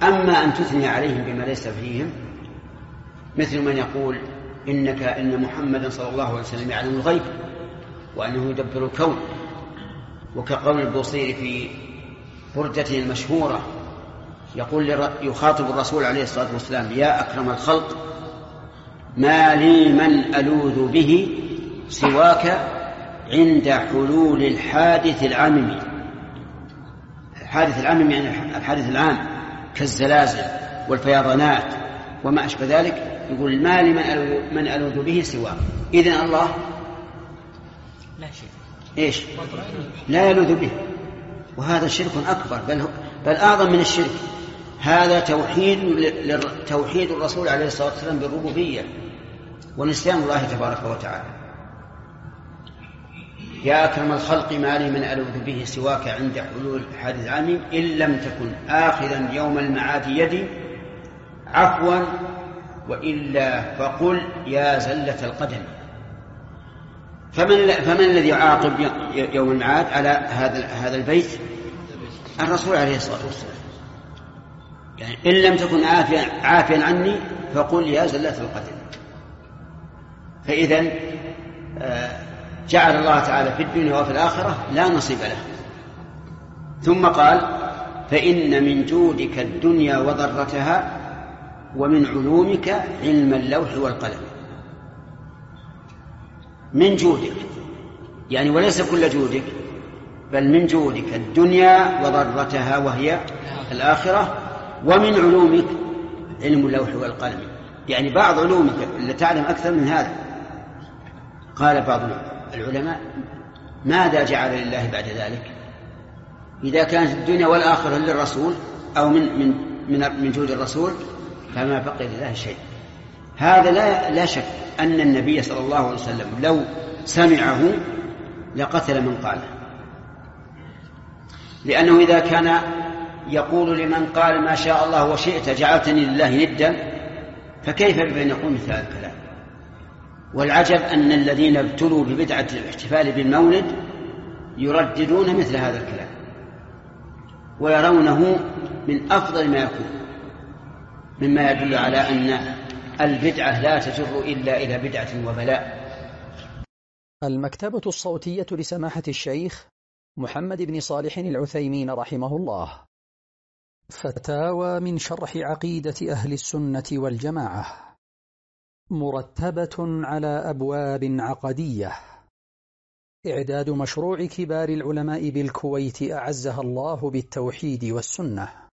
أما أن تثني عليهم بما ليس فيهم، مثل من يقول إن محمدا صلى الله عليه وسلم يعلم الغيب وأنه يدبر الكون، وكقول البوصيري في بردته المشهورة يخاطب الرسول عليه الصلاة والسلام: يا أكرم الخلق، ما لي من ألوذ به سواك عند حلول الحادث العامم. الحادث العامم يعني الحادث العام كالزلازل والفيضانات وما أشبه ذلك. يقول: ما لي من ألوذ به سواك. إذن الله لا يلوذ به، وهذا شرك أكبر، بل أعظم من الشرك. هذا توحيد الرسول عليه الصلاة والسلام بالربوبية ونسيان الله تبارك وتعالى. يا أكرم الخلق، ما لي من ألوذ به سواك عند حلول الحادث العامم، إن لم تكن آخذا يوم المعاد يدي عفوا، وإلا فقل يا زلة القدم. فمن الذي يعاقب يوم المعاد على هذا البيت؟ الرسول عليه الصلاة والسلام. يعني إن لم تكن عافيا عني فقل يا زلة القدم. فإذن جعل الله تعالى في الدنيا وفي الآخرة لا نصيب له. ثم قال: فإن من جودك الدنيا وضرتها، ومن علومك علم اللوح والقلم. من جودك يعني وليس كل جودك، بل من جودك الدنيا وضرتها وهي الآخرة، ومن علومك علم اللوح والقلم، يعني بعض علومك اللي تعلم أكثر من هذا. قال بعض العلماء: ماذا جعل لله بعد ذلك؟ إذا كانت الدنيا والآخرة للرسول أو من جود الرسول فما بقي لله شيء. هذا لا شك أن النبي صلى الله عليه وسلم لو سمعه لقتل من قاله، لأنه إذا كان يقول لمن قال ما شاء الله وشئت جعلتني لله ندا، فكيف بأن يقول مثل هذا الكلام؟ والعجب أن الذين ابتلوا ببدعة الاحتفال بالمولد يرددون مثل هذا الكلام ويرونه من أفضل ما يكون، مما يدل على أن البدعة لا تجر إلا إلى بدعة وبلاء. المكتبة الصوتية لسماحة الشيخ محمد بن صالح العثيمين رحمه الله. فتاوى من شرح عقيدة أهل السنة والجماعة، مرتبة على أبواب عقدية. إعداد مشروع كبار العلماء بالكويت أعزها الله بالتوحيد والسنة.